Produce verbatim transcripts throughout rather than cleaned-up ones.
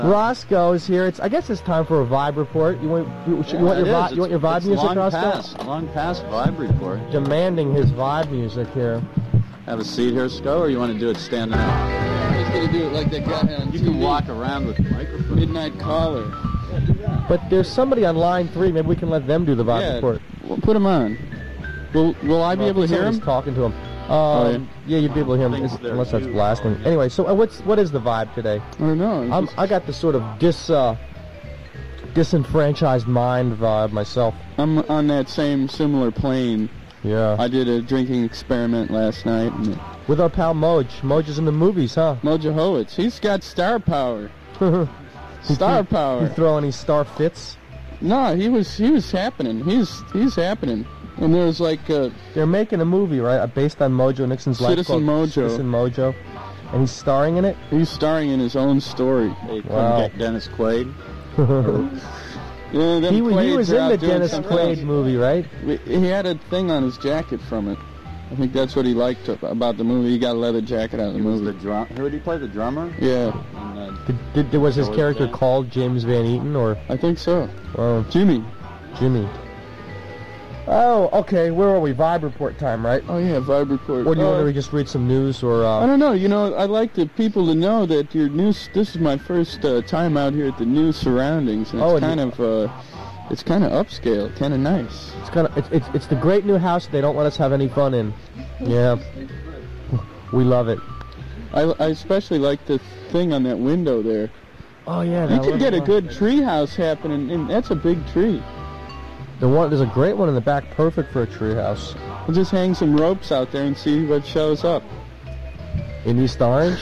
Roscoe is here. It's I guess it's time for a vibe report. You want you, you Yeah, want your it vibe is. you want your It's- vibe it's music, long Roscoe? Past, long past vibe report. Demanding his vibe music here. Have a seat here, Sco, or you want to do it standing up? I was gonna do it like that guy on You T V. can walk around with the microphone. Midnight Caller. But there's somebody on line three. Maybe we can let them do the vibe Yeah, report. well, put him on. Will Will I be able to hear Somebody's him? talking to him. Um, Oh, yeah. yeah, you'd be able to hear him, Thinks it's- they're unless that's you. blasting. Anyway, so uh, what's what is the vibe today? I don't know. it's I'm, just- I got the sort of dis uh, disenfranchised mind vibe myself. I'm on that same similar plane. Yeah. I did a drinking experiment last night. And With our pal Moj. Moj is in the movies, huh? Mojo Howitz, he's got star power. Star You power. throw any star fits? No, he was he was happening. He's he's happening. And there was like uh, They're making a movie, right, uh, based on Mojo Nixon's life Citizen called Mojo. Citizen Mojo. And he's starring in it? he's starring in his own story. Hey, come Wow. get Dennis Quaid. Yeah, them he, he Quaids was are in out the doing Dennis something Quaid else. movie, right? He had a thing on his jacket from it. I think that's what he liked about the movie. He got a leather jacket out of the He was the movie. drum. Who did he play? The drummer? Yeah, And, uh, Did, did, did- was his George character Van- called James Van Eaton or I think so. oh, Jimmy. Jimmy? Oh, okay. Where are we? Vibe report time, right? Oh yeah, Vibe Report. Or do you Uh, want to just read some news or? I Uh, don't know. You know, I'd like the people to know that your new. This is my first uh, time out here at the new surroundings, and it's Oh, and kind of, uh, it's kind of upscale, kind of nice. it's kind of it's, it's it's the great new house they don't let us have any fun in. Yeah, we love it. I, I especially like the thing on that window there. Oh yeah, You that could get a little, uh, good tree house happening, and that's a big tree. The one there's a great one in the back, perfect for a tree house. We'll just hang some ropes out there and see what shows up. In East Orange?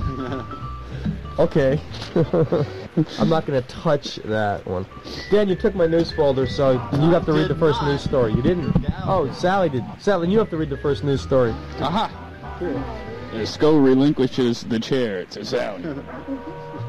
Okay. I'm not going to touch that one. Dan, you took my news folder, so you have to read the first news story. You didn't? Oh, Sally did. Sally, you have to read the first news story. Aha! Uh, Sco relinquishes the chair to Sally.